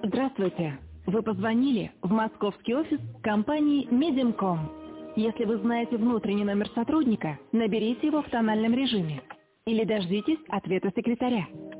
Здравствуйте. Вы позвонили в московский офис компании Medium.com. Если вы знаете внутренний номер сотрудника, наберите его в тональном режиме или дождитесь ответа секретаря.